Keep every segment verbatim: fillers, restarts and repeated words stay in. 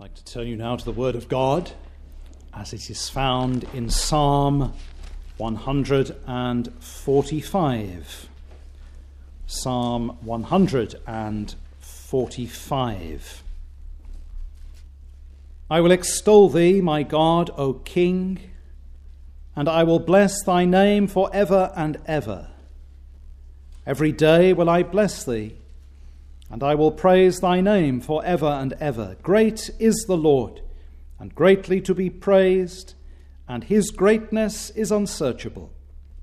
I'd like to turn you now to the Word of God as it is found in Psalm one hundred forty-five. Psalm one hundred forty-five. I will extol thee, my God, O King, and I will bless thy name for ever and ever. Every day will I bless thee, and I will praise thy name for ever and ever. Great is the Lord, and greatly to be praised, and his greatness is unsearchable.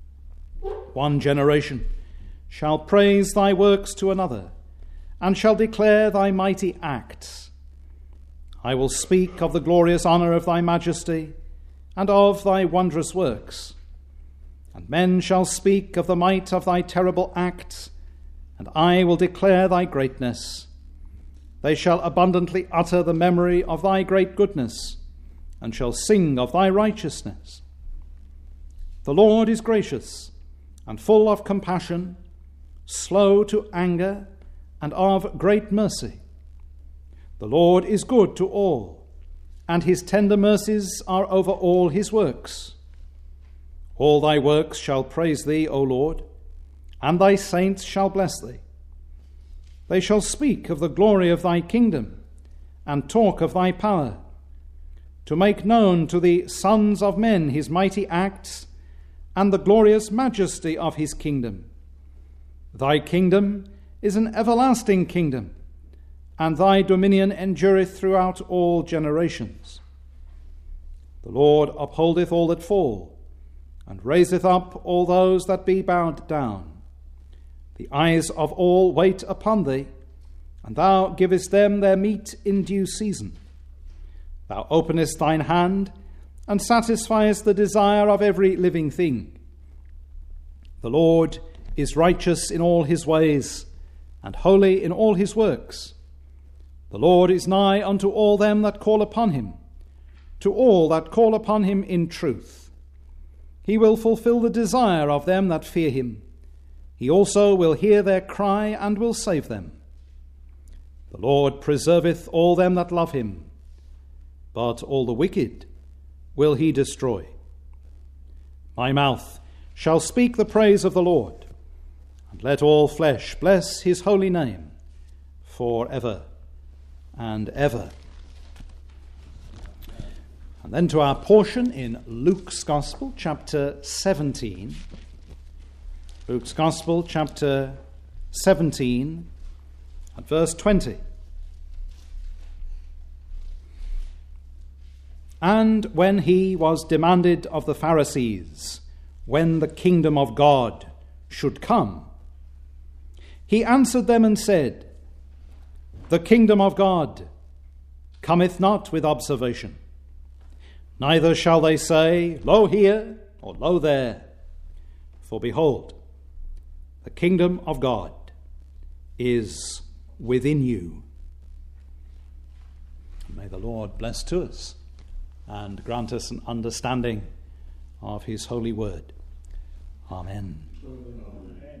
One generation shall praise thy works to another, and shall declare thy mighty acts. I will speak of the glorious honour of thy majesty, and of thy wondrous works. And men shall speak of the might of thy terrible acts, and I will declare thy greatness. They shall abundantly utter the memory of thy great goodness, and shall sing of thy righteousness. The Lord is gracious, and full of compassion, slow to anger, and of great mercy. The Lord is good to all, and his tender mercies are over all his works. All thy works shall praise thee, O Lord, and thy saints shall bless thee. They shall speak of the glory of thy kingdom, and talk of thy power, to make known to the sons of men his mighty acts, and the glorious majesty of his kingdom. Thy kingdom is an everlasting kingdom, and thy dominion endureth throughout all generations. The Lord upholdeth all that fall, and raiseth up all those that be bowed down. The eyes of all wait upon thee, and thou givest them their meat in due season. Thou openest thine hand, and satisfiest the desire of every living thing. The Lord is righteous in all his ways, and holy in all his works. The Lord is nigh unto all them that call upon him, to all that call upon him in truth. He will fulfill the desire of them that fear him. He also will hear their cry, and will save them. The Lord preserveth all them that love him, but all the wicked will he destroy. My mouth shall speak the praise of the Lord, and let all flesh bless his holy name for ever and ever. And then to our portion in Luke's Gospel, chapter seventeen. Luke's Gospel, chapter seventeen, at verse twenty. And when he was demanded of the Pharisees when the kingdom of God should come, he answered them and said, The kingdom of God cometh not with observation. Neither shall they say, Lo here, or Lo there. For behold, the kingdom of God is within you. May the Lord bless to us and grant us an understanding of his holy word. Amen. Amen.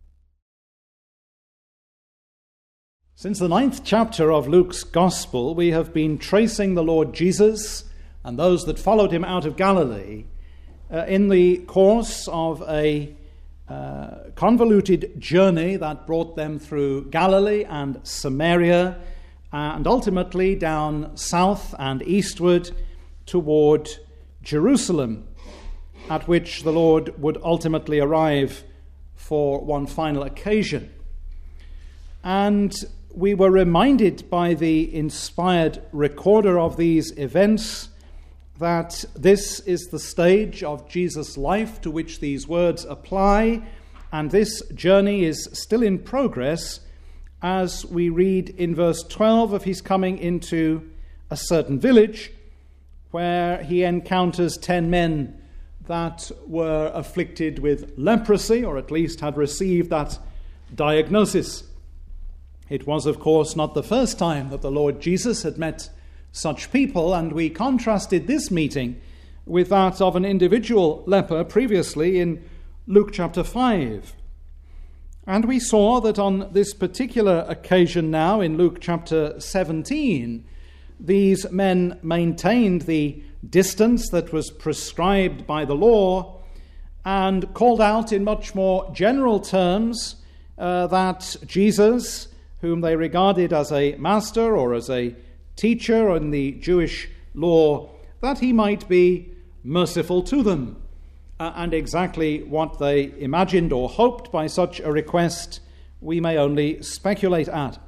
Since the ninth chapter of Luke's Gospel, we have been tracing the Lord Jesus and those that followed him out of Galilee uh, in the course of a uh, convoluted journey that brought them through Galilee and Samaria and ultimately down south and eastward toward Jerusalem, at which the Lord would ultimately arrive for one final occasion. And we were reminded by the inspired recorder of these events that this is the stage of Jesus' life to which these words apply, and this journey is still in progress as we read in verse twelve of his coming into a certain village where he encounters ten men that were afflicted with leprosy, or at least had received that diagnosis. It was, of course, not the first time that the Lord Jesus had met such people, and we contrasted this meeting with that of an individual leper previously in Luke chapter five. And we saw that on this particular occasion now in Luke chapter seventeen, these men maintained the distance that was prescribed by the law and called out in much more general terms uh, that Jesus, whom they regarded as a master or as a teacher in the Jewish law, that he might be merciful to them. Uh, and exactly what they imagined or hoped by such a request, we may only speculate at.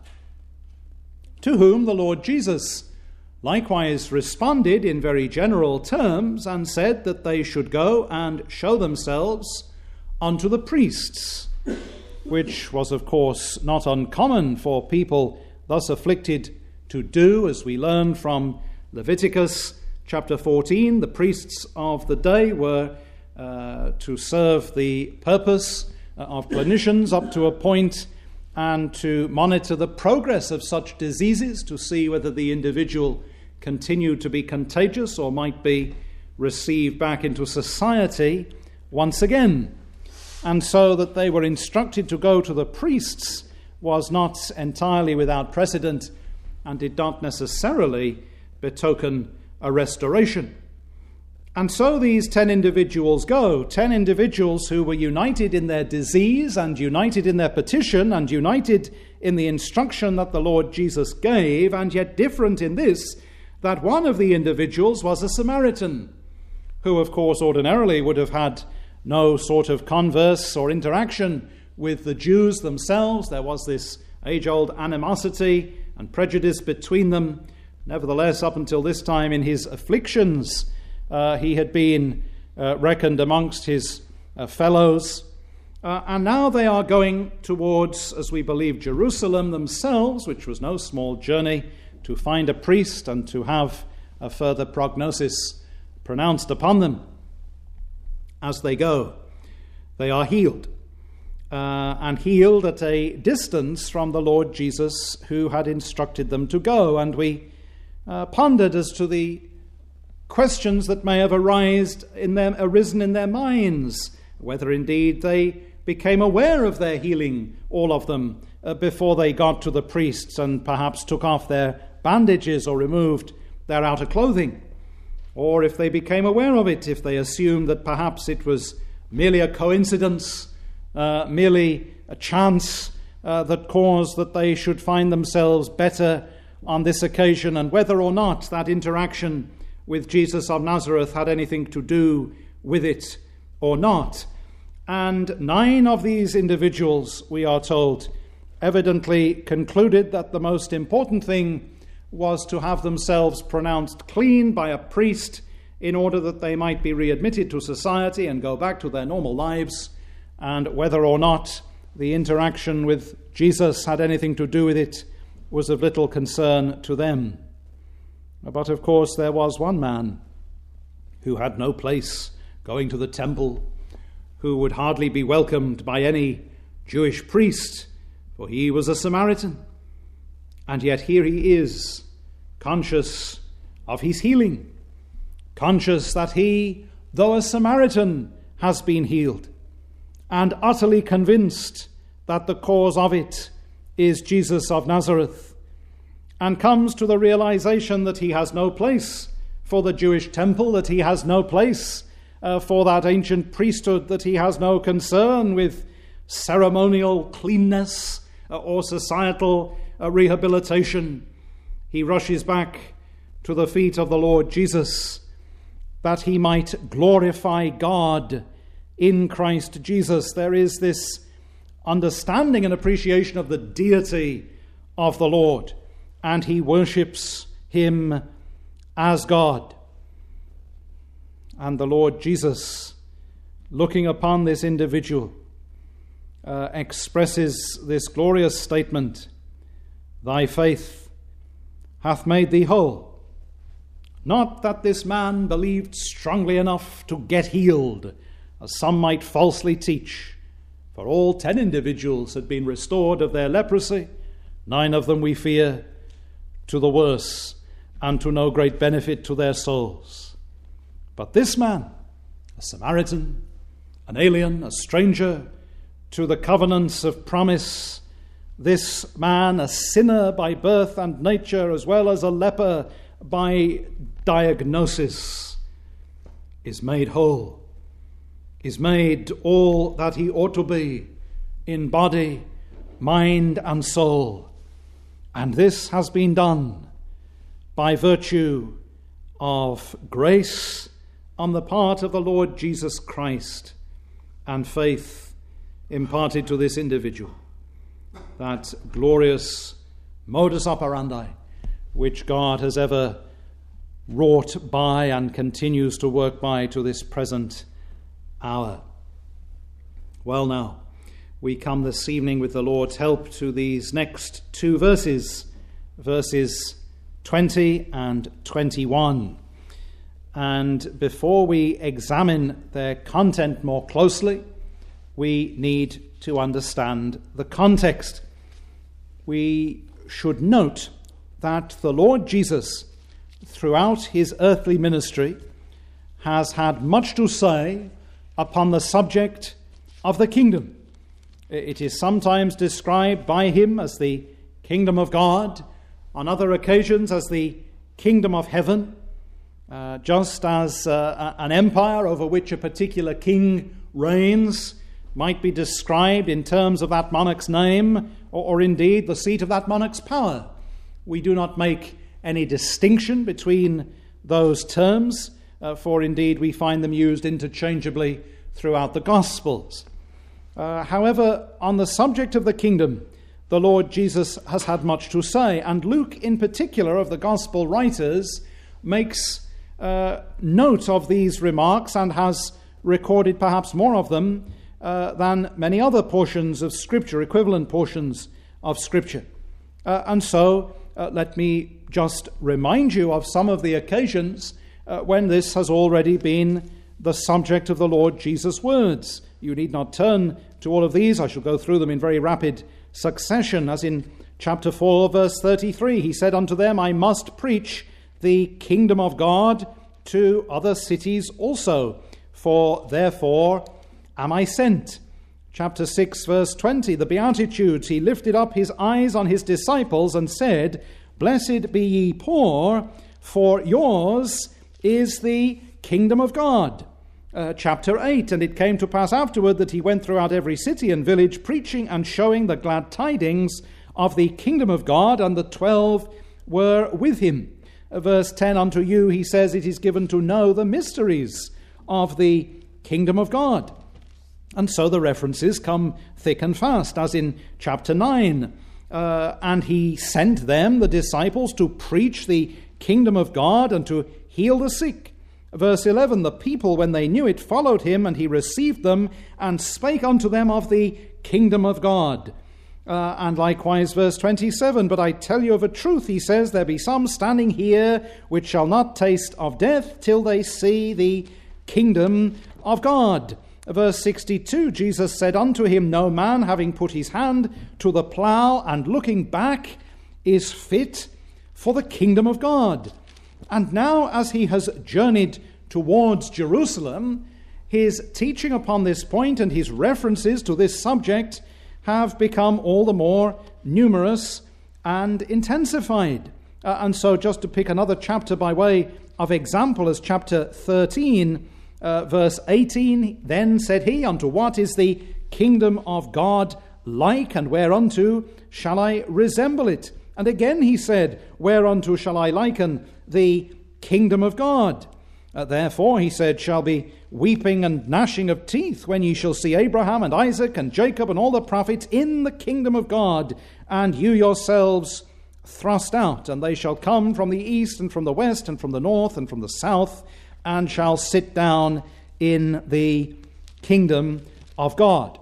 To whom the Lord Jesus likewise responded in very general terms and said that they should go and show themselves unto the priests, which was, of course, not uncommon for people thus afflicted to do, as we learn from Leviticus chapter fourteen. The priests of the day were uh, to serve the purpose of clinicians up to a point, and to monitor the progress of such diseases to see whether the individual continued to be contagious or might be received back into society once again. And so that they were instructed to go to the priests was not entirely without precedent and did not necessarily betoken a restoration. And so these ten individuals go, ten individuals who were united in their disease and united in their petition and united in the instruction that the Lord Jesus gave, and yet different in this, that one of the individuals was a Samaritan, who of course ordinarily would have had no sort of converse or interaction with the Jews themselves. There was this age-old animosity and prejudice between them. Nevertheless, up until this time in his afflictions, Uh, he had been uh, reckoned amongst his uh, fellows. Uh, and now they are going towards, as we believe, Jerusalem themselves, which was no small journey, to find a priest and to have a further prognosis pronounced upon them. As they go, they are healed, uh, and healed at a distance from the Lord Jesus, who had instructed them to go. And we uh, pondered as to the questions that may have arised in them, arisen in their minds, whether indeed they became aware of their healing, all of them, uh, before they got to the priests and perhaps took off their bandages or removed their outer clothing, or if they became aware of it, if they assumed that perhaps it was merely a coincidence, uh, merely a chance uh, that caused that they should find themselves better on this occasion, and whether or not that interaction with Jesus of Nazareth had anything to do with it or not. And nine of these individuals, we are told, evidently concluded that the most important thing was to have themselves pronounced clean by a priest in order that they might be readmitted to society and go back to their normal lives, and whether or not the interaction with Jesus had anything to do with it was of little concern to them. But of course there was one man who had no place going to the temple, who would hardly be welcomed by any Jewish priest, for he was a Samaritan. And yet here he is, conscious of his healing, conscious that he, though a Samaritan, has been healed, and utterly convinced that the cause of it is Jesus of Nazareth, and comes to the realization that he has no place for the Jewish temple, that he has no place uh, for that ancient priesthood, that he has no concern with ceremonial cleanness uh, or societal uh, rehabilitation. He rushes back to the feet of the Lord Jesus, that he might glorify God in Christ Jesus. There is this understanding and appreciation of the deity of the Lord, and he worships him as God. And the Lord Jesus, looking upon this individual, uh, expresses this glorious statement: "Thy faith hath made thee whole." Not that this man believed strongly enough to get healed, as some might falsely teach, for all ten individuals had been restored of their leprosy, nine of them, we fear, to the worse, and to no great benefit to their souls. But this man, a Samaritan, an alien, a stranger to the covenants of promise, this man, a sinner by birth and nature, as well as a leper by diagnosis, is made whole, is made all that he ought to be in body, mind, and soul. And this has been done by virtue of grace on the part of the Lord Jesus Christ and faith imparted to this individual. That glorious modus operandi which God has ever wrought by and continues to work by to this present hour. Well, now, we come this evening with the Lord's help to these next two verses, verses twenty and twenty-one. And before we examine their content more closely, we need to understand the context. We should note that the Lord Jesus, throughout his earthly ministry, has had much to say upon the subject of the kingdom. It is sometimes described by him as the kingdom of God, on other occasions as the kingdom of heaven, uh, just as uh, an empire over which a particular king reigns might be described in terms of that monarch's name, or, or indeed the seat of that monarch's power. We do not make any distinction between those terms, uh, for indeed we find them used interchangeably throughout the Gospels. Uh, however, on the subject of the kingdom, the Lord Jesus has had much to say, and Luke in particular of the Gospel writers makes uh, note of these remarks and has recorded perhaps more of them uh, than many other portions of Scripture, equivalent portions of Scripture. Uh, and so uh, let me just remind you of some of the occasions uh, when this has already been the subject of the Lord Jesus' words. You need not turn to all of these. I shall go through them in very rapid succession. As in chapter four, verse thirty-three, he said unto them, I must preach the kingdom of God to other cities also, for therefore am I sent. Chapter six, verse twenty, the Beatitudes, he lifted up his eyes on his disciples and said, Blessed be ye poor, for yours is the kingdom of God. Uh, chapter eight, and it came to pass afterward that he went throughout every city and village, preaching and showing the glad tidings of the kingdom of God, and the twelve were with him. Uh, verse ten, unto you, he says, it is given to know the mysteries of the kingdom of God. And so the references come thick and fast, as in chapter nine. Uh, and he sent them, the disciples, to preach the kingdom of God and to heal the sick. Verse eleven, the people, when they knew it, followed him, and he received them and spake unto them of the kingdom of God. Uh, and likewise, verse twenty-seven, but I tell you of a truth, he says, there be some standing here which shall not taste of death till they see the kingdom of God. Verse sixty-two, Jesus said unto him, no man having put his hand to the plough and looking back is fit for the kingdom of God. And now, as he has journeyed towards Jerusalem, his teaching upon this point and his references to this subject have become all the more numerous and intensified. Uh, and so just to pick another chapter by way of example, as chapter thirteen, uh, verse eighteen, then said he, unto what is the kingdom of God like, and whereunto shall I resemble it? And again he said, whereunto shall I liken the kingdom of God? Uh, therefore, he said, shall be weeping and gnashing of teeth when ye shall see Abraham and Isaac and Jacob and all the prophets in the kingdom of God, and you yourselves thrust out. And they shall come from the east and from the west and from the north and from the south, and shall sit down in the kingdom of God.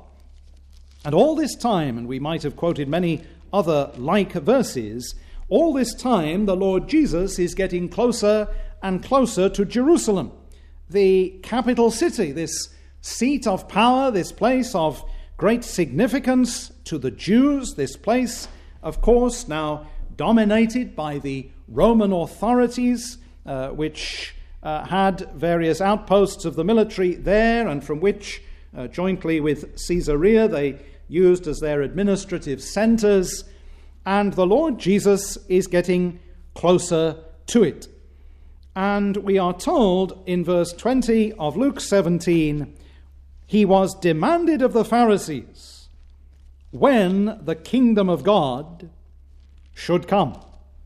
And all this time, and we might have quoted many other like verses, all this time the Lord Jesus is getting closer and closer to Jerusalem, the capital city, this seat of power, this place of great significance to the Jews, this place, of course, now dominated by the Roman authorities, uh, which uh, had various outposts of the military there, and from which, uh, jointly with Caesarea, they used as their administrative centers. And the Lord Jesus is getting closer to it. And we are told in verse twenty of Luke seventeen, he was demanded of the Pharisees when the kingdom of God should come.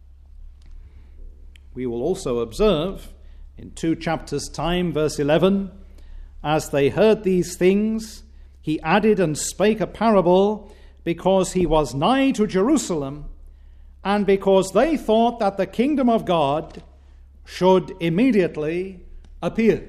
We will also observe in two chapters' time, verse eleven, as they heard these things, he added and spake a parable, because he was nigh to Jerusalem, and because they thought that the kingdom of God should immediately appear.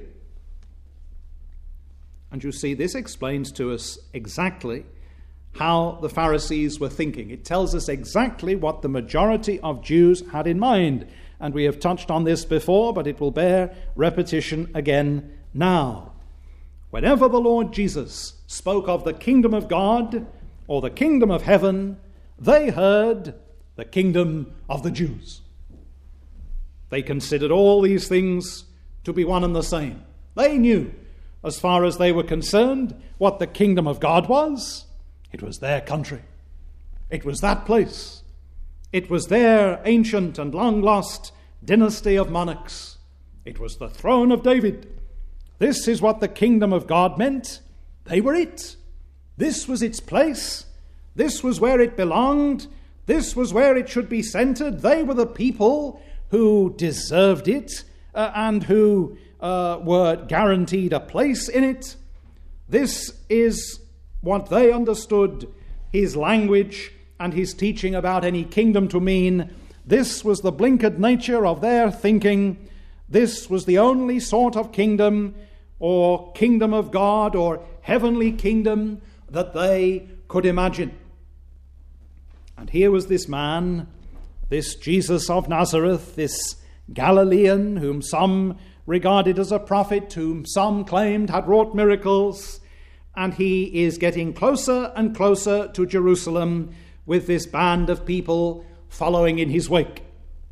And you see, this explains to us exactly how the Pharisees were thinking. It tells us exactly what the majority of Jews had in mind. And we have touched on this before, but it will bear repetition again now. Whenever the Lord Jesus spoke of the kingdom of God or the kingdom of heaven, they heard the kingdom of the Jews. They considered all these things to be one and the same. They knew, as far as they were concerned, what the kingdom of God was. It was their country. It was that place. It was their ancient and long-lost dynasty of monarchs. It was the throne of David. This is what the kingdom of God meant. They were it. This was its place. This was where it belonged. This was where it should be centered. They were the people who deserved it uh, and who uh, were guaranteed a place in it. This is what they understood his language and his teaching about any kingdom to mean. This was the blinkered nature of their thinking. This was the only sort of kingdom or kingdom of God or heavenly kingdom that they could imagine. And here was this man, this Jesus of Nazareth, this Galilean, whom some regarded as a prophet, whom some claimed had wrought miracles, and he is getting closer and closer to Jerusalem with this band of people following in his wake.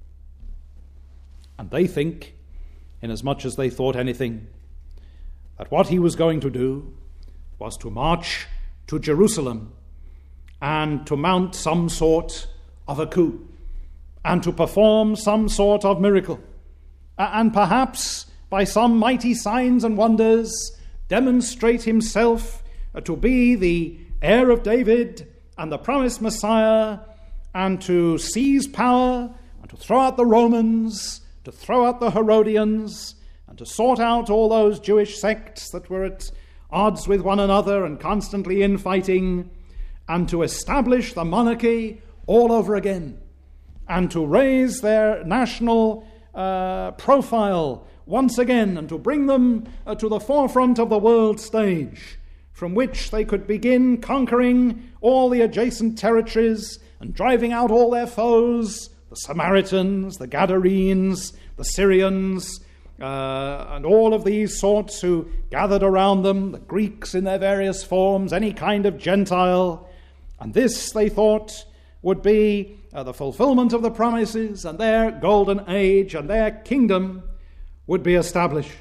And they think, inasmuch as they thought anything, that what he was going to do was to march to Jerusalem and to mount some sort of a coup and to perform some sort of miracle, and perhaps by some mighty signs and wonders demonstrate himself to be the heir of David and the promised Messiah, and to seize power and to throw out the Romans, to throw out the Herodians, and to sort out all those Jewish sects that were at odds with one another and constantly infighting, and to establish the monarchy all over again, and to raise their national uh, profile once again, and to bring them uh, to the forefront of the world stage, from which they could begin conquering all the adjacent territories and driving out all their foes, the Samaritans, the Gadarenes, the Syrians, uh, and all of these sorts who gathered around them, the Greeks in their various forms, any kind of Gentile. And this, they thought, would be uh, the fulfillment of the promises, and their golden age and their kingdom would be established.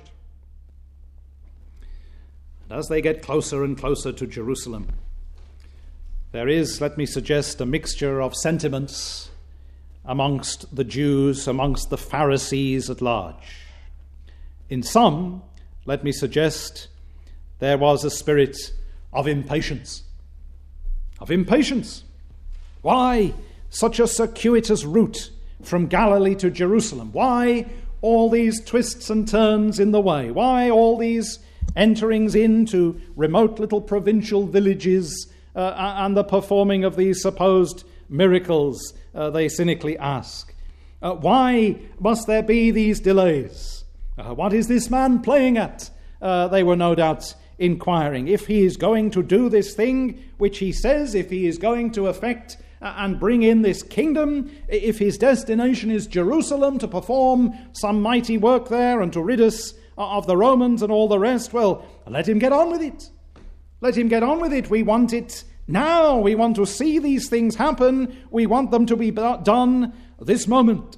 And as they get closer and closer to Jerusalem, there is, let me suggest, a mixture of sentiments amongst the Jews, amongst the Pharisees at large. In some, let me suggest, there was a spirit of impatience. Of impatience. Why such a circuitous route from Galilee to Jerusalem? Why all these twists and turns in the way? Why all these enterings into remote little provincial villages uh, and the performing of these supposed miracles, uh, they cynically ask? Uh, why must there be these delays? Uh, what is this man playing at? Uh, they were no doubt inquiring. If he is going to do this thing which he says, if he is going to effect uh, and bring in this kingdom, if his destination is Jerusalem to perform some mighty work there and to rid us of the Romans and all the rest, well, let him get on with it. Let him get on with it. We want it now. We want to see these things happen. We want them to be done this moment.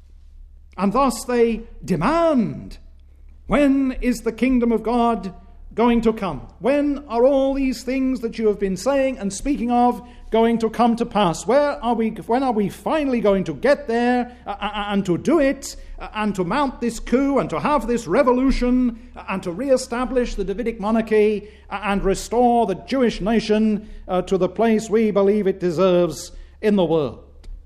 And thus they demand, when is the kingdom of God going to come? When are all these things that you have been saying and speaking of going to come to pass? Where are we? When are we finally going to get there uh, and to do it uh, and to mount this coup and to have this revolution uh, and to re-establish the Davidic monarchy uh, and restore the Jewish nation uh, to the place we believe it deserves in the world?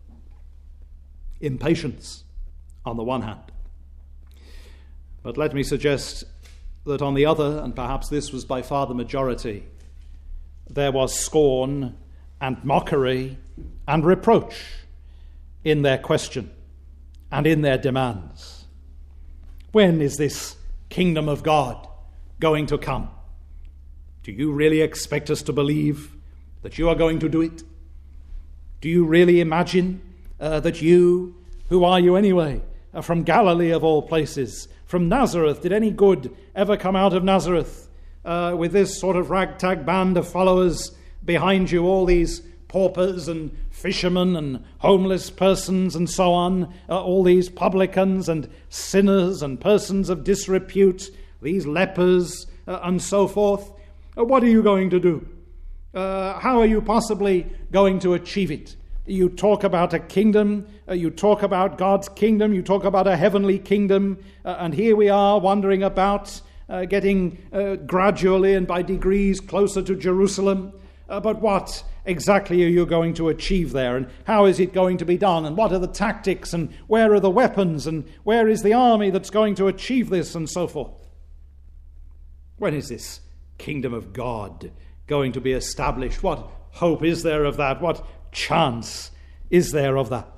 Impatience on the one hand. But let me suggest that on the other, and perhaps this was by far the majority, there was scorn and mockery and reproach in their question and in their demands. When is this kingdom of God going to come? Do you really expect us to believe that you are going to do it? Do you really imagine uh, that you, who are you anyway, are from Galilee of all places, from Nazareth? Did any good ever come out of Nazareth uh, with this sort of ragtag band of followers behind you, all these paupers and fishermen and homeless persons and so on, uh, all these publicans and sinners and persons of disrepute, these lepers uh, and so forth? Uh, what are you going to do? Uh, how are you possibly going to achieve it? You talk about a kingdom, uh, you talk about God's kingdom, you talk about a heavenly kingdom, uh, and here we are wandering about, uh, getting uh, gradually and by degrees closer to Jerusalem. Uh, but what exactly are you going to achieve there, and how is it going to be done, and what are the tactics, and where are the weapons, and where is the army that's going to achieve this, and so forth? When is this kingdom of God going to be established? What hope is there of that? What chance is there of that?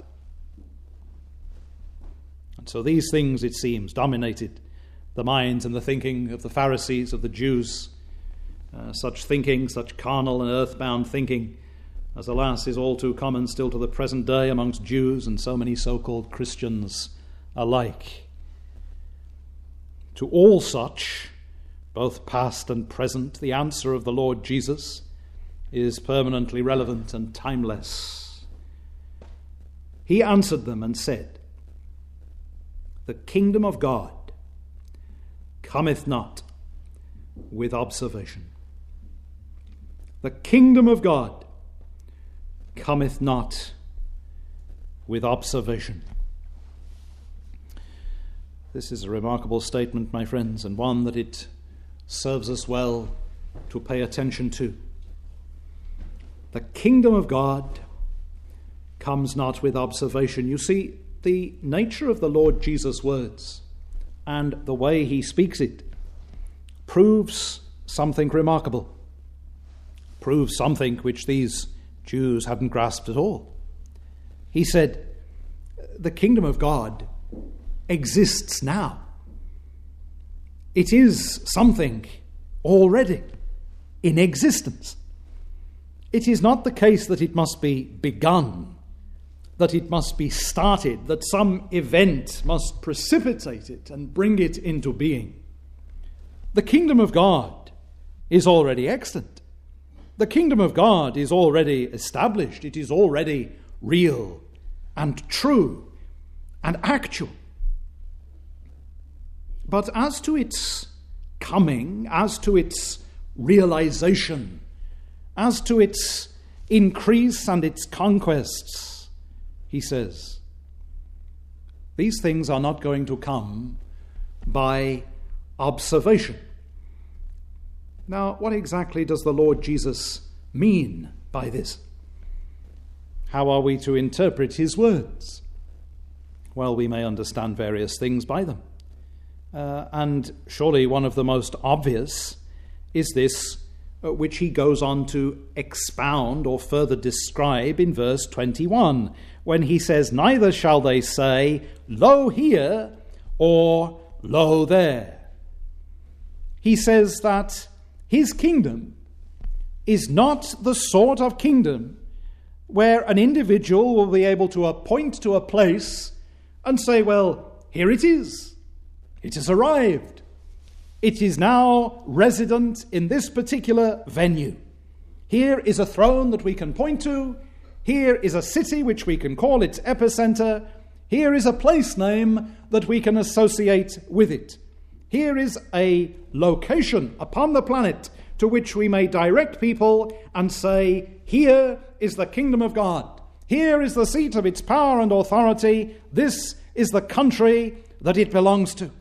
And so these things, it seems, dominated the minds and the thinking of the Pharisees, of the Jews. Uh, such thinking, such carnal and earthbound thinking, as alas is all too common still to the present day amongst Jews and so many so-called Christians alike. To all such, both past and present, the answer of the Lord Jesus is permanently relevant and timeless. He answered them and said, "The kingdom of God cometh not with observation." The kingdom of God cometh not with observation. This is a remarkable statement, my friends, and one that it serves us well to pay attention to. The kingdom of God comes not with observation. You see, the nature of the Lord Jesus' words and the way he speaks it proves something remarkable, proves something which these Jews hadn't grasped at all. He said, the kingdom of God exists now. It is something already in existence. It is not the case that it must be begun, that it must be started, that some event must precipitate it and bring it into being. The kingdom of God is already extant. The kingdom of God is already established. It is already real and true and actual. But as to its coming, as to its realization, as to its increase and its conquests, he says, these things are not going to come by observation. Now, what exactly does the Lord Jesus mean by this? How are we to interpret his words? Well, we may understand various things by them. Uh, and surely one of the most obvious is this, uh, which he goes on to expound or further describe in verse twenty-one, when he says, "Neither shall they say, Lo here, or Lo there." He says that his kingdom is not the sort of kingdom where an individual will be able to appoint to a place and say, well, here it is. It has arrived. It is now resident in this particular venue. Here is a throne that we can point to. Here is a city which we can call its epicenter. Here is a place name that we can associate with it. Here is a location upon the planet to which we may direct people and say, here is the kingdom of God. Here is the seat of its power and authority. This is the country that it belongs to.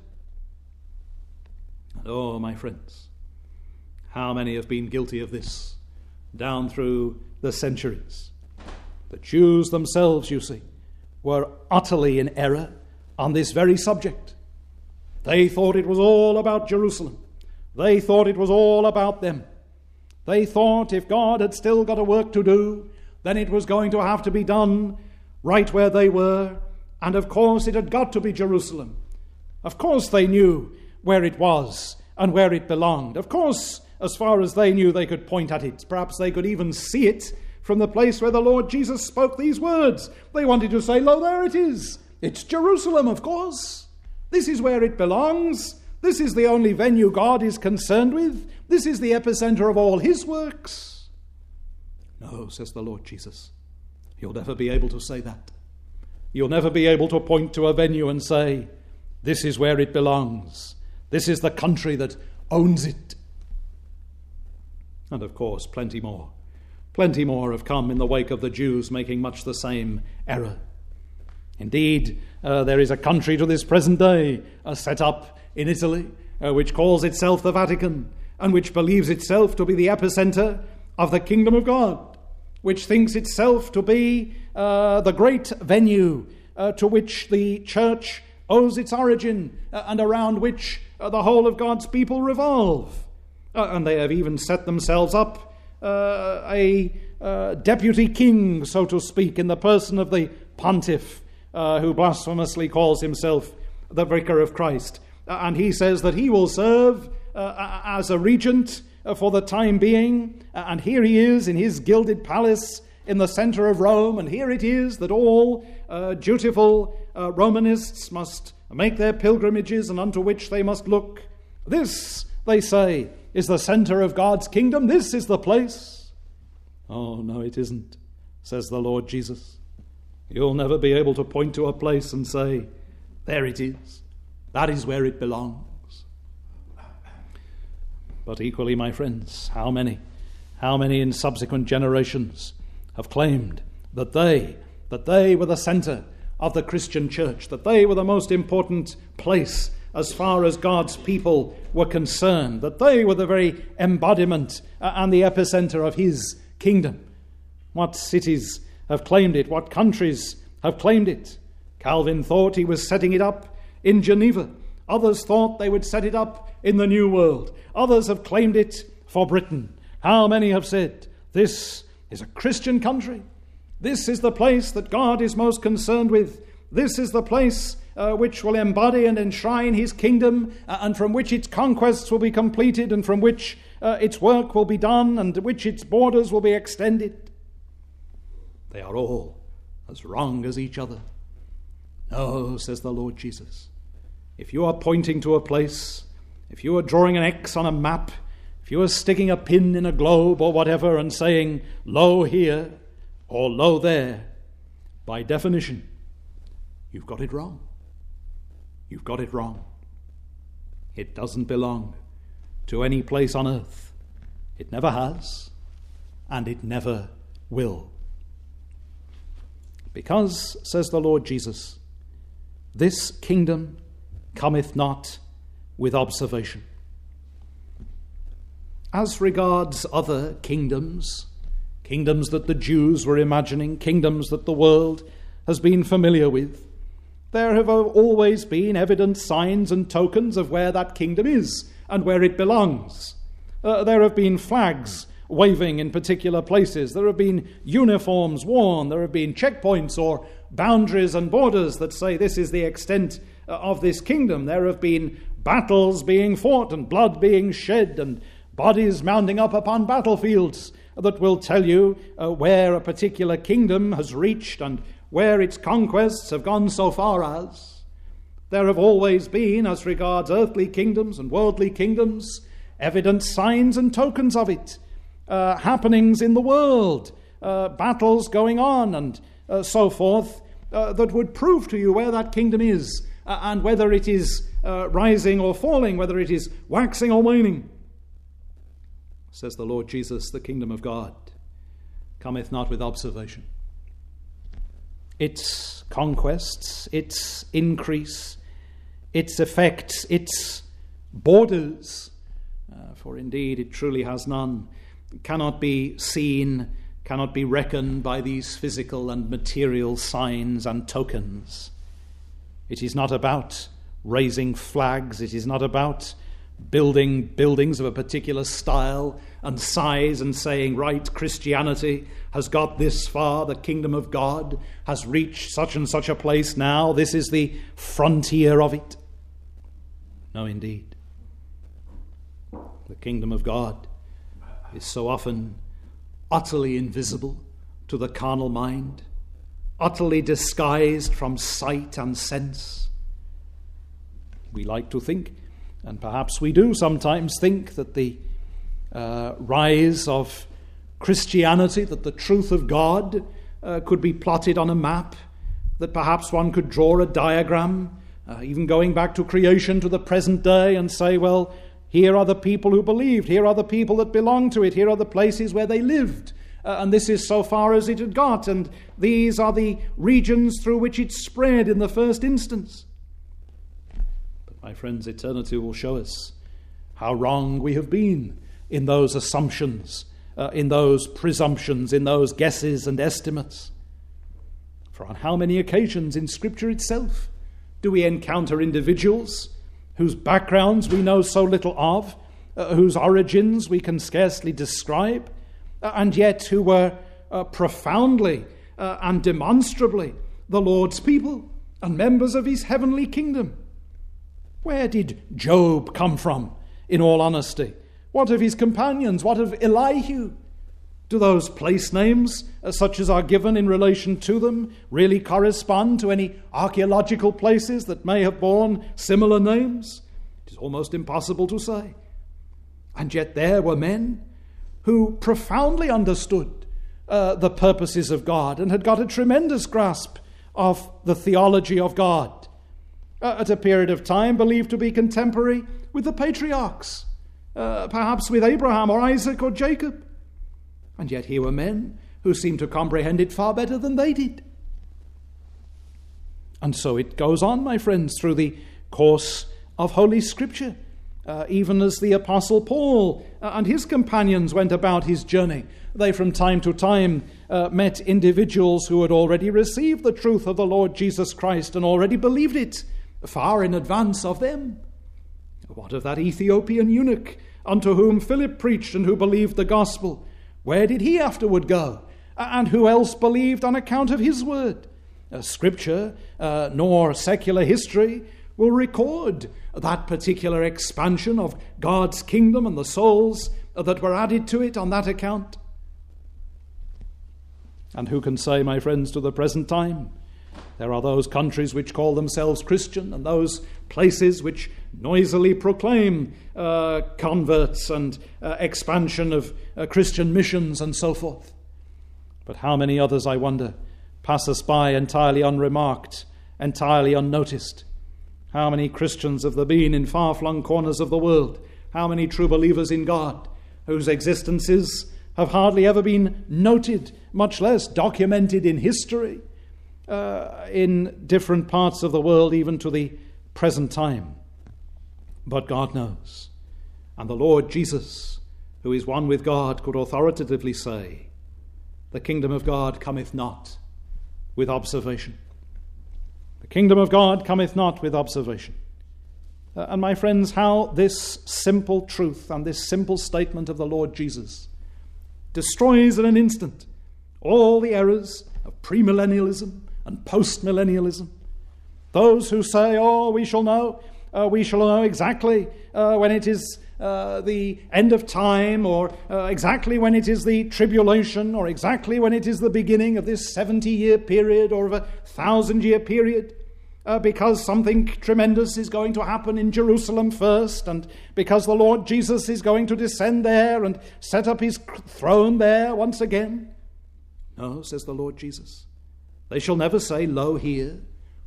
And oh, my friends, how many have been guilty of this down through the centuries? The Jews themselves, you see, were utterly in error on this very subject. They thought it was all about Jerusalem. They thought it was all about them. They thought if God had still got a work to do, then it was going to have to be done right where they were. And of course it had got to be Jerusalem. Of course they knew where it was and where it belonged. Of course, as far as they knew, they could point at it. Perhaps they could even see it from the place where the Lord Jesus spoke these words. They wanted to say, lo, there it is. It's Jerusalem, of course. This is where it belongs. This is the only venue God is concerned with. This is the epicenter of all his works. No, says the Lord Jesus, you'll never be able to say that. You'll never be able to point to a venue and say, this is where it belongs. This is the country that owns it. And of course, plenty more. Plenty more have come in the wake of the Jews making much the same error. Indeed, uh, there is a country to this present day uh, set up in Italy, uh, which calls itself the Vatican, and which believes itself to be the epicenter of the kingdom of God, which thinks itself to be uh, the great venue uh, to which the church owes its origin, uh, and around which uh, the whole of God's people revolve. Uh, and they have even set themselves up uh, a uh, deputy king, so to speak, in the person of the pontiff, uh, who blasphemously calls himself the vicar of Christ. Uh, and he says that he will serve uh, as a regent uh, for the time being. Uh, and here he is in his gilded palace in the center of Rome. And here it is that all uh, dutiful uh, Romanists must make their pilgrimages, and unto which they must look. This, they say, is the center of God's kingdom. This is the place. Oh, no, it isn't, says the Lord Jesus. You'll never be able to point to a place and say, there it is. That is where it belongs. But equally, my friends, how many, how many in subsequent generations have claimed that they, that they were the center of the Christian church, that they were the most important place as far as God's people were concerned, that they were the very embodiment and the epicenter of his kingdom. What cities have claimed it? What countries have claimed it? Calvin thought he was setting it up in Geneva. Others thought they would set it up in the New World. Others have claimed it for Britain. How many have said, this is a Christian country? This is the place that God is most concerned with. This is the place uh, which will embody and enshrine his kingdom, uh, and from which its conquests will be completed, and from which uh, its work will be done, and to which its borders will be extended. They are all as wrong as each other. No, says the Lord Jesus. If you are pointing to a place, if you are drawing an X on a map, if you are sticking a pin in a globe or whatever and saying, lo here or lo there, by definition, you've got it wrong. You've got it wrong. It doesn't belong to any place on earth. It never has, and it never will. Because, says the Lord Jesus, this kingdom cometh not with observation. As regards other kingdoms, kingdoms that the Jews were imagining, kingdoms that the world has been familiar with, there have always been evident signs and tokens of where that kingdom is and where it belongs. Uh, there have been flags waving in particular places. There have been uniforms worn. There have been checkpoints or boundaries and borders that say this is the extent uh, of this kingdom. There have been battles being fought and blood being shed and bodies mounting up upon battlefields that will tell you uh, where a particular kingdom has reached and where its conquests have gone so far as. There have always been, as regards earthly kingdoms and worldly kingdoms, evident signs and tokens of it, uh, happenings in the world, uh, battles going on and uh, so forth, uh, that would prove to you where that kingdom is uh, and whether it is uh, rising or falling, whether it is waxing or waning. Says the Lord Jesus, the kingdom of God cometh not with observation. Its conquests, its increase, its effects, its borders, uh, for indeed it truly has none, cannot be seen, cannot be reckoned by these physical and material signs and tokens. It is not about raising flags, it is not about building buildings of a particular style and size and saying, right, Christianity has got this far, the kingdom of God has reached such and such a place now, this is the frontier of it. No, indeed. The kingdom of God is so often utterly invisible to the carnal mind, utterly disguised from sight and sense. We like to think, and perhaps we do sometimes think, that the uh, rise of Christianity, that the truth of God uh, could be plotted on a map, that perhaps one could draw a diagram, uh, even going back to creation to the present day, and say, well, here are the people who believed, here are the people that belong to it, here are the places where they lived, uh, and this is so far as it had got, and these are the regions through which it spread in the first instance. But my friends, eternity will show us how wrong we have been in those assumptions, uh, in those presumptions, in those guesses and estimates. For on how many occasions in Scripture itself do we encounter individuals whose backgrounds we know so little of, uh, whose origins we can scarcely describe, uh, and yet who were uh, profoundly uh, and demonstrably the Lord's people and members of his heavenly kingdom? Where did Job come from, in all honesty? What of his companions? What of Elihu? Do those place names, uh, such as are given in relation to them, really correspond to any archaeological places that may have borne similar names? It is almost impossible to say. And yet there were men who profoundly understood uh, the purposes of God and had got a tremendous grasp of the theology of God, uh, at a period of time believed to be contemporary with the patriarchs, uh, perhaps with Abraham or Isaac or Jacob. And yet here were men who seemed to comprehend it far better than they did. And so it goes on, my friends, through the course of Holy Scripture. Uh, even as the Apostle Paul uh, and his companions went about his journey, they from time to time uh, met individuals who had already received the truth of the Lord Jesus Christ and already believed it far in advance of them. What of that Ethiopian eunuch unto whom Philip preached and who believed the gospel? Where did he afterward go? And who else believed on account of his word? Uh, scripture, uh, nor secular history will record that particular expansion of God's kingdom and the souls that were added to it on that account. And who can say, my friends, to the present time, there are those countries which call themselves Christian and those places which noisily proclaim uh, converts and uh, expansion of uh, Christian missions and so forth. But how many others, I wonder, pass us by entirely unremarked, entirely unnoticed? How many Christians have there been in far-flung corners of the world? How many true believers in God whose existences have hardly ever been noted, much less documented in history, uh, in different parts of the world, even to the present time? But God knows. And the Lord Jesus, who is one with God, could authoritatively say, the kingdom of God cometh not with observation. The kingdom of God cometh not with observation. Uh, and my friends, how this simple truth and this simple statement of the Lord Jesus destroys in an instant all the errors of premillennialism and postmillennialism. Those who say, oh, we shall know, uh, we shall know exactly uh, when it is uh, the end of time, or uh, exactly when it is the tribulation, or exactly when it is the beginning of this seventy-year period or of a thousand-year period, uh, because something tremendous is going to happen in Jerusalem first, and because the Lord Jesus is going to descend there and set up his throne there once again. No, says the Lord Jesus. They shall never say, lo here,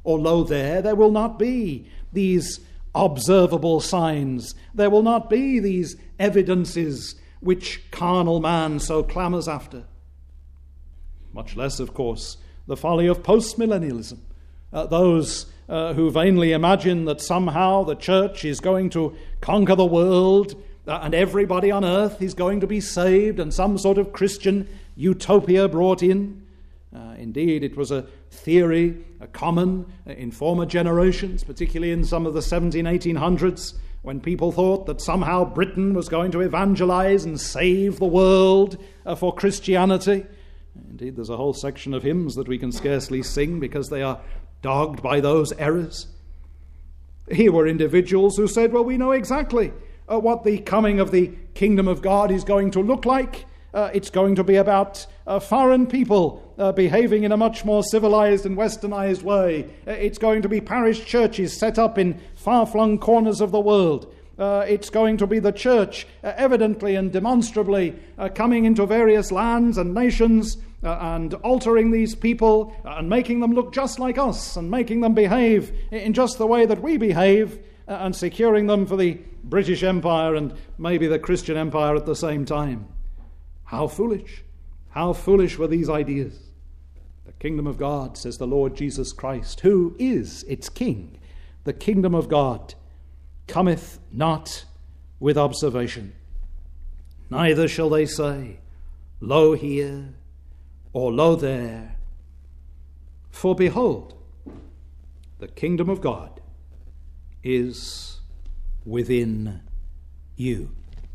or lo there. There will not be these observable signs. There will not be these evidences which carnal man so clamours after. Much less, of course, the folly of postmillennialism. Uh, those uh, who vainly imagine that somehow the church is going to conquer the world uh, and everybody on earth is going to be saved and some sort of Christian utopia brought in. Uh, indeed, it was a theory, a common uh, in former generations, particularly in some of the seventeen, eighteen hundreds, when people thought that somehow Britain was going to evangelize and save the world uh, for Christianity. Indeed, there's a whole section of hymns that we can scarcely sing because they are dogged by those errors. Here were individuals who said, well, we know exactly uh, what the coming of the kingdom of God is going to look like. Uh, it's going to be about uh, foreign people uh, behaving in a much more civilized and westernized way. Uh, it's going to be parish churches set up in far-flung corners of the world. Uh, it's going to be the church uh, evidently and demonstrably uh, coming into various lands and nations uh, and altering these people uh, and making them look just like us and making them behave in just the way that we behave uh, and securing them for the British Empire and maybe the Christian Empire at the same time. How foolish, how foolish were these ideas. The kingdom of God, says the Lord Jesus Christ, who is its king. The kingdom of God cometh not with observation. Neither shall they say, lo here, or lo there. For behold, the kingdom of God is within you.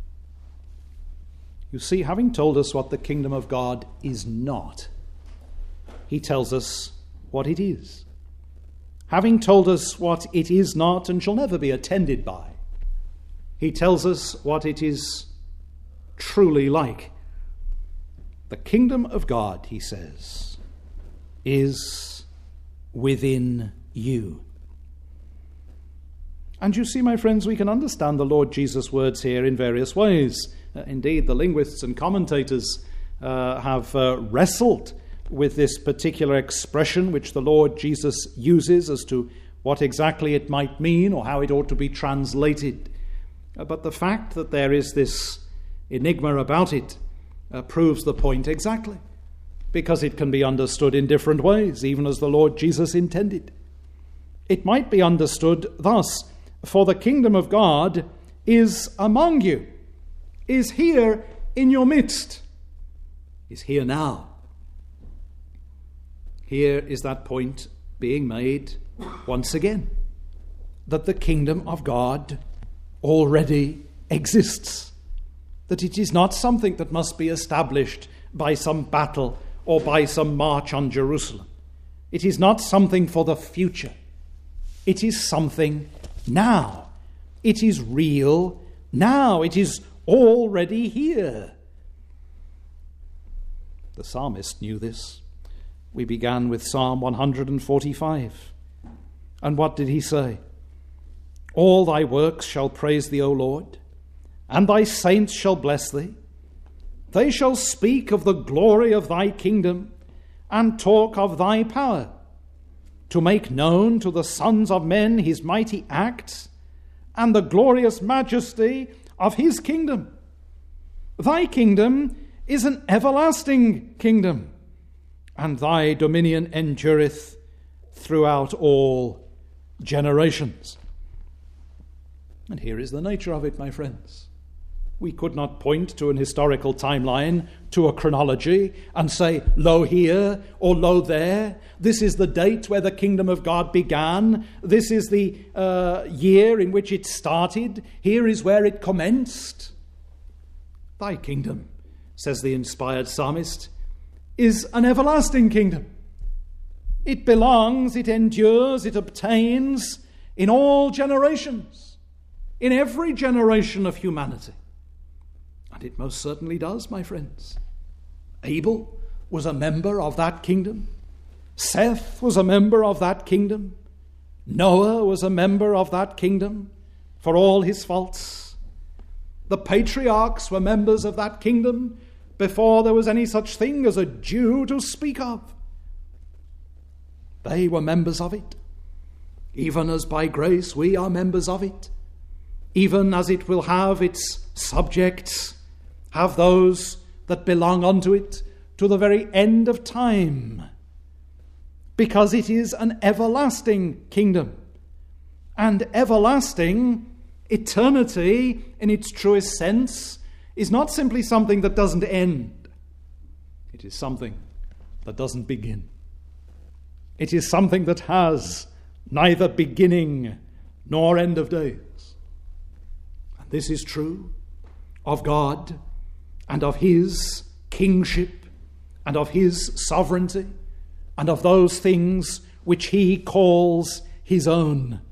You see, having told us what the kingdom of God is not, he tells us what it is. Having told us what it is not and shall never be attended by, he tells us what it is truly like. The kingdom of God, he says, is within you. And you see, my friends, we can understand the Lord Jesus' words here in various ways. Uh, indeed, the linguists and commentators uh, have uh, wrestled with this particular expression which the Lord Jesus uses as to what exactly it might mean or how it ought to be translated. Uh, but the fact that there is this enigma about it uh, proves the point exactly, because it can be understood in different ways, even as the Lord Jesus intended. It might be understood thus: for the kingdom of God is among you, is here in your midst, is here now. Here is that point being made once again, that the kingdom of God already exists, that it is not something that must be established by some battle or by some march on Jerusalem. It is not something for the future. It is something now. It is real now. It is already here. The psalmist knew this. We began with Psalm one forty-five. And what did he say? All thy works shall praise thee, O Lord, and thy saints shall bless thee. They shall speak of the glory of thy kingdom and talk of thy power, to make known to the sons of men his mighty acts and the glorious majesty of his kingdom. Thy kingdom is an everlasting kingdom, and thy dominion endureth throughout all generations. And here is the nature of it, my friends. We could not point to an historical timeline, to a chronology, and say, lo here or lo there. This is the date where the kingdom of God began. This is the uh, year in which it started. Here is where it commenced. Thy kingdom, says the inspired psalmist, is an everlasting kingdom. It belongs, it endures, it obtains in all generations, in every generation of humanity. And it most certainly does, my friends. Abel was a member of that kingdom. Seth was a member of that kingdom. Noah was a member of that kingdom, for all his faults. The patriarchs were members of that kingdom before there was any such thing as a Jew to speak of. They were members of it. even as by grace we are members of it, even as it will have its subjects, have those that belong unto it to the very end of time, because it is an everlasting kingdom. And everlasting, eternity in its truest sense, is not simply something that doesn't end. It is something that doesn't begin. It is something that has neither beginning nor end of days. And this is true of God and of his kingship and of his sovereignty and of those things which he calls his own.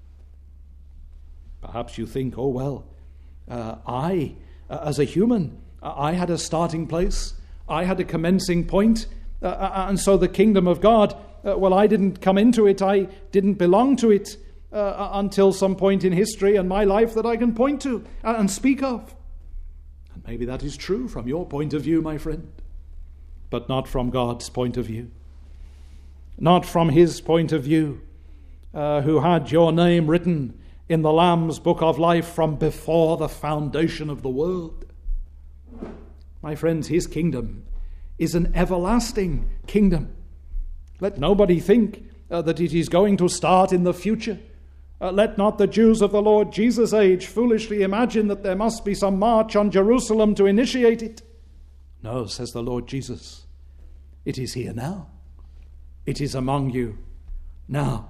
Perhaps you think, oh well, uh, I, uh, as a human, uh, I had a starting place, I had a commencing point, uh, uh, and so the kingdom of God, uh, well, I didn't come into it, I didn't belong to it uh, until some point in history and my life that I can point to and speak of. And maybe that is true from your point of view, my friend, but not from God's point of view. Not from his point of view, uh, who had your name written in the Lamb's book of life from before the foundation of the world. My friends, his kingdom is an everlasting kingdom. Let nobody think uh, that it is going to start in the future. Uh, let not the Jews of the Lord Jesus' age foolishly imagine that there must be some march on Jerusalem to initiate it. No, says the Lord Jesus, it is here now. It is among you now.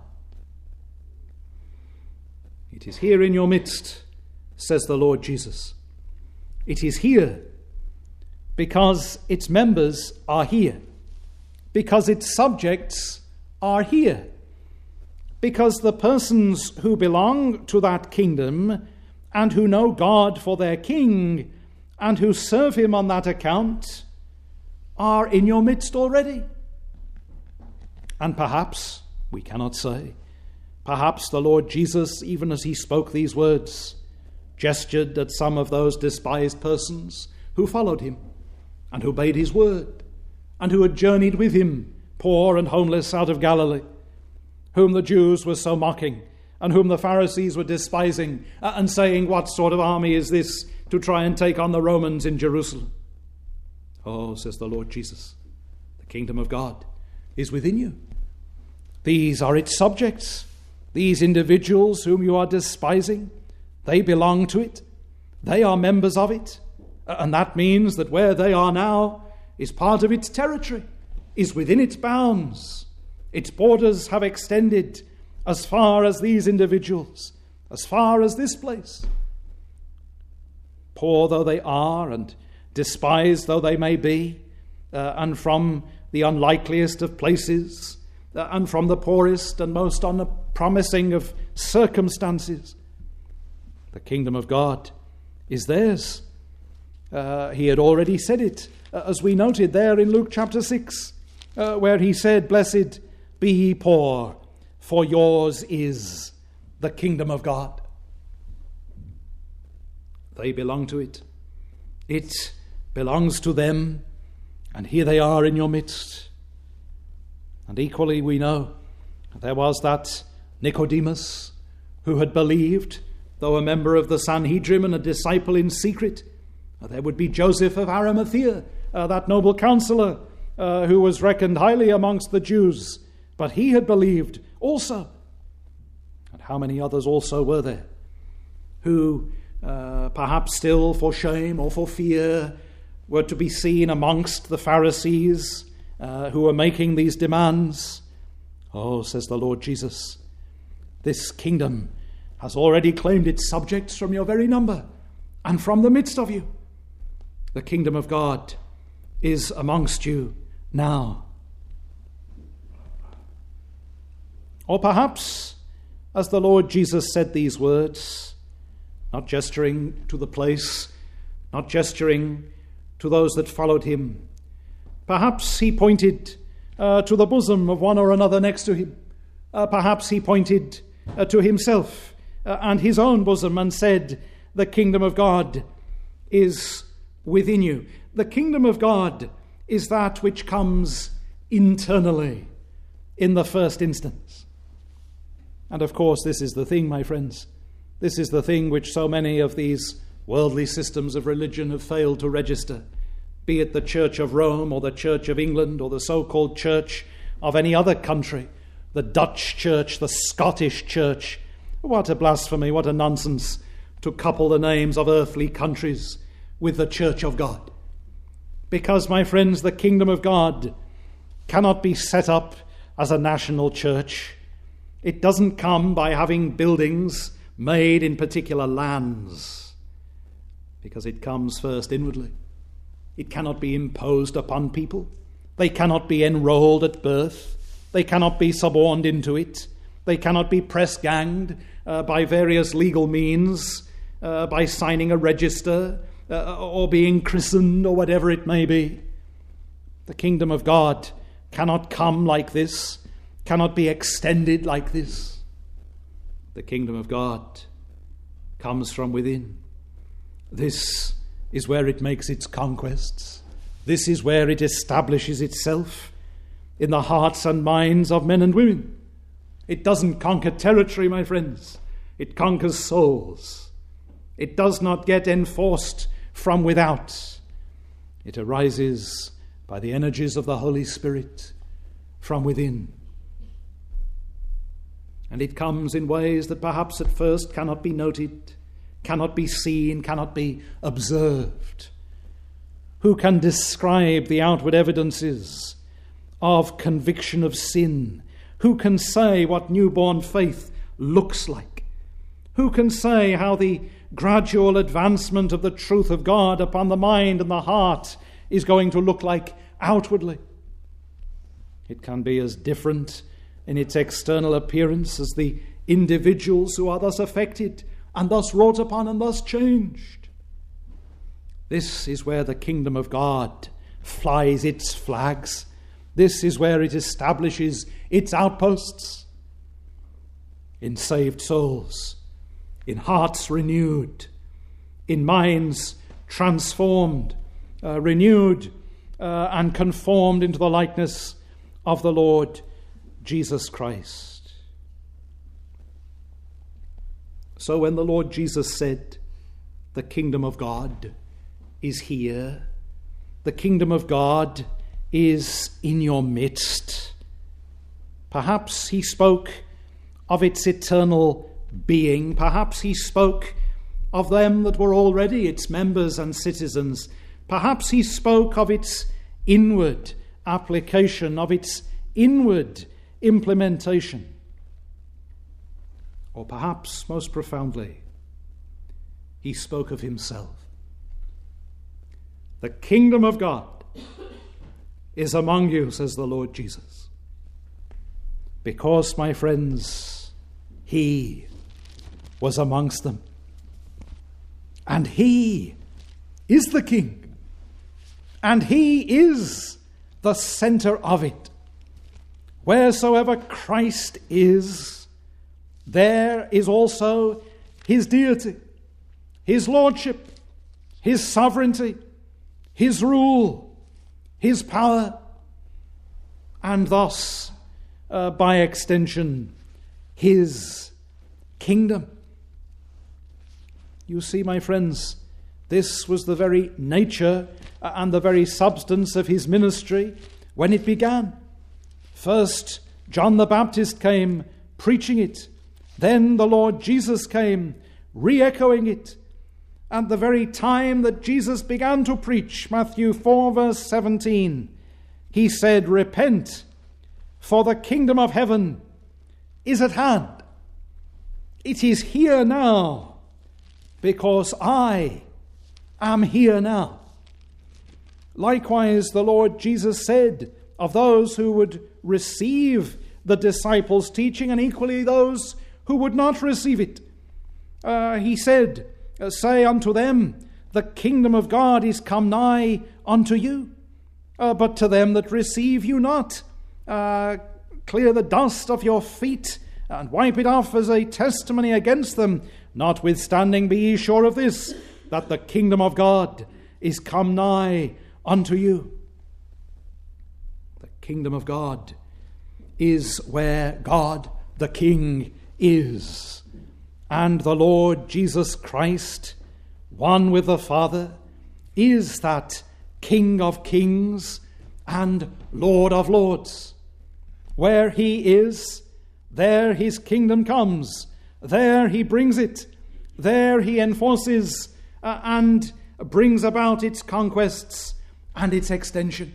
It is here in your midst, says the Lord Jesus. It is here because its members are here, because its subjects are here, because the persons who belong to that kingdom and who know God for their king and who serve him on that account are in your midst already. And perhaps, we cannot say, perhaps the Lord Jesus, even as he spoke these words, gestured at some of those despised persons who followed him and who obeyed his word and who had journeyed with him, poor and homeless, out of Galilee, whom the Jews were so mocking and whom the Pharisees were despising and saying, what sort of army is this to try and take on the Romans in Jerusalem? Oh, says the Lord Jesus, the kingdom of God is within you. These are its subjects. These individuals whom you are despising, they belong to it. They are members of it. And that means that where they are now is part of its territory, is within its bounds. Its borders have extended as far as these individuals, as far as this place. Poor though they are and despised though they may be, uh, and from the unlikeliest of places, uh, and from the poorest and most unpromising of circumstances, the kingdom of God is theirs. Uh, he had already said it, uh, as we noted there in Luke chapter six, uh, where he said, blessed be ye poor, for yours is the kingdom of God. They belong to it. It belongs to them, and here they are in your midst. And equally we know there was that Nicodemus who had believed, though a member of the Sanhedrin and a disciple in secret. There would be Joseph of Arimathea, uh, that noble counselor uh, who was reckoned highly amongst the Jews, but he had believed also. And how many others also were there who uh, perhaps still for shame or for fear were to be seen amongst the Pharisees uh, who were making these demands? Oh, says the Lord Jesus, this kingdom has already claimed its subjects from your very number and from the midst of you. The kingdom of God is amongst you now. Or perhaps, as the Lord Jesus said these words, not gesturing to the place, not gesturing to those that followed him, perhaps he pointed uh, to the bosom of one or another next to him. Uh, perhaps he pointed uh, to himself uh, and his own bosom and said, the kingdom of God is within you. The kingdom of God is that which comes internally in the first instance. And of course, this is the thing, my friends. This is the thing which so many of these worldly systems of religion have failed to register, be it the Church of Rome or the Church of England or the so-called Church of any other country, the Dutch Church, the Scottish Church. What a blasphemy, what a nonsense to couple the names of earthly countries with the Church of God. Because, my friends, the kingdom of God cannot be set up as a national church. It doesn't come by having buildings made in particular lands, because it comes first inwardly. It cannot be imposed upon people. They cannot be enrolled at birth. They cannot be suborned into it. They cannot be press-ganged uh, by various legal means, uh, by signing a register uh, or being christened or whatever it may be. The kingdom of God cannot come like this, cannot be extended like this. The kingdom of God comes from within. This is where it makes its conquests. This is where it establishes itself in the hearts and minds of men and women. It doesn't conquer territory, my friends. It conquers souls. It does not get enforced from without. It arises by the energies of the Holy Spirit from within. And it comes in ways that perhaps at first cannot be noted, cannot be seen, cannot be observed. Who can describe the outward evidences of conviction of sin? Who can say what newborn faith looks like? Who can say how the gradual advancement of the truth of God upon the mind and the heart is going to look like outwardly? It can be as different in its external appearance as the individuals who are thus affected and thus wrought upon and thus changed. This is where the kingdom of God flies its flags. This is where it establishes its outposts. In saved souls, in hearts renewed, in minds transformed, uh, renewed uh, and conformed into the likeness of the Lord Jesus Christ. So when the Lord Jesus said, "The kingdom of God is here, the kingdom of God is in your midst," perhaps he spoke of its eternal being. Perhaps he spoke of them that were already its members and citizens. Perhaps he spoke of its inward application, of its inward implementation. Or perhaps, most profoundly, he spoke of himself. The kingdom of God is among you, says the Lord Jesus. Because, my friends, he was amongst them. And he is the king. And he is the center of it. Wheresoever Christ is, there is also his deity, his lordship, his sovereignty, his rule, his power, and thus, uh, by extension, his kingdom. You see, my friends, this was the very nature and the very substance of his ministry when it began. First, John the Baptist came preaching it. Then the Lord Jesus came re-echoing it. At the very time that Jesus began to preach, Matthew four verse seventeen, he said, "Repent, for the kingdom of heaven is at hand." It is here now, because I am here now. Likewise, the Lord Jesus said of those who would receive the disciples' teaching, and equally those who would not receive it. Uh, he said, "Say unto them, the kingdom of God is come nigh unto you. Uh, but to them that receive you not, uh, clear the dust of your feet, and wipe it off as a testimony against them. Notwithstanding, be ye sure of this, that the kingdom of God is come nigh unto you." The kingdom of God is where God the King is, and the Lord Jesus Christ, one with the Father, is that King of kings and Lord of lords. Where he is, there his kingdom comes. There he brings it. There he enforces uh, and brings about its conquests and its extension.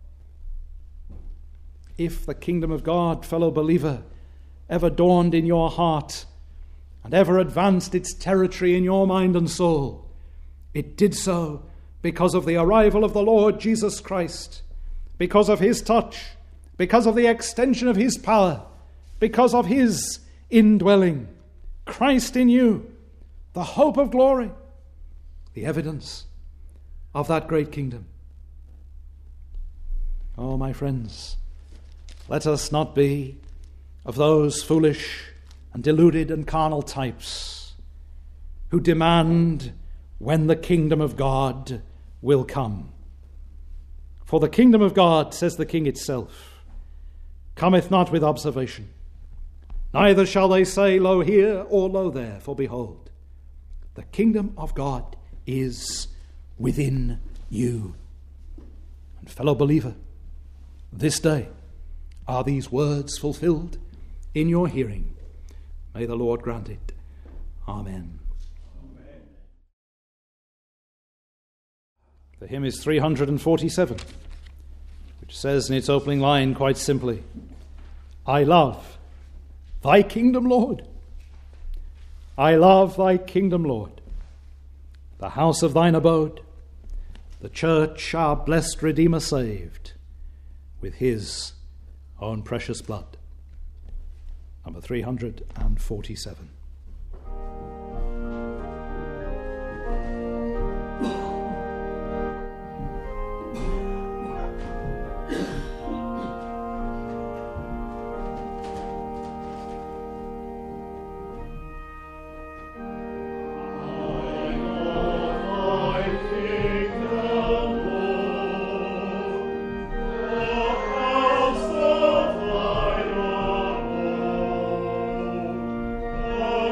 If the kingdom of God, fellow believer, ever dawned in your heart and ever advanced its territory in your mind and soul, it did so because of the arrival of the Lord Jesus Christ, because of his touch, because of the extension of his power, because of his indwelling. Christ in you, the hope of glory, the evidence of that great kingdom. Oh, my friends, let us not be of those foolish and deluded and carnal types who demand when the kingdom of God will come. For the kingdom of God, says the King itself, cometh not with observation. Neither shall they say, Lo here, or Lo there, for behold, the kingdom of God is within you. And fellow believer, this day are these words fulfilled in your hearing. May the Lord grant it. Amen. Amen. The hymn is three hundred forty-seven, which says in its opening line quite simply, I love thy kingdom, Lord. I love thy kingdom, Lord. The house of thine abode, the church our blessed Redeemer saved with his own precious blood. Number three hundred forty-seven. Oh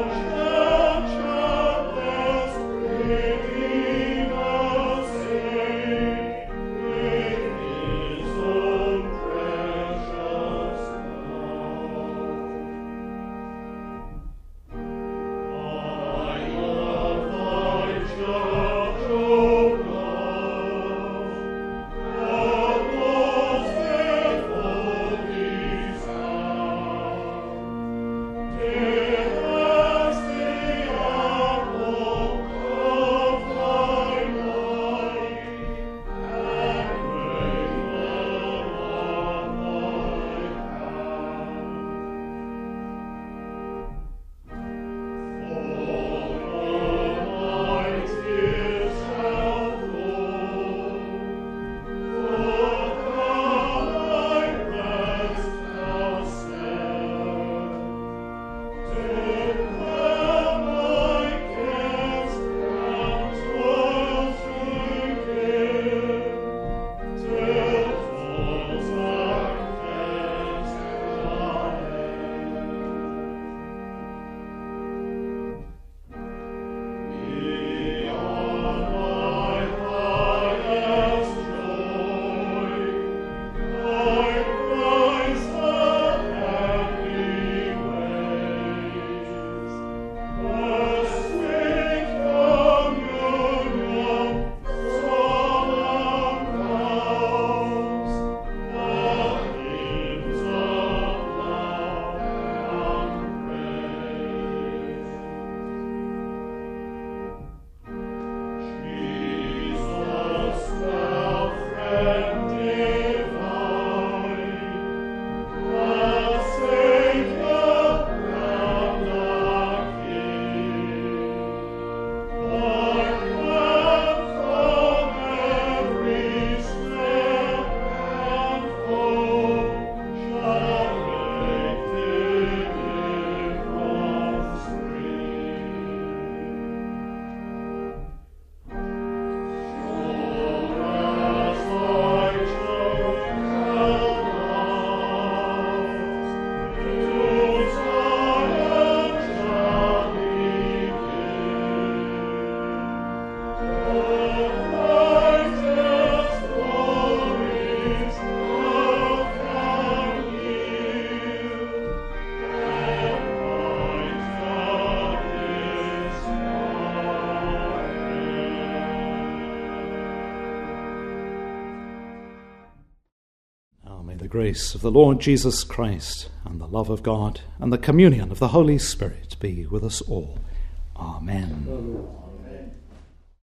grace of the Lord Jesus Christ, and the love of God, and the communion of the Holy Spirit be with us all. Amen. Amen.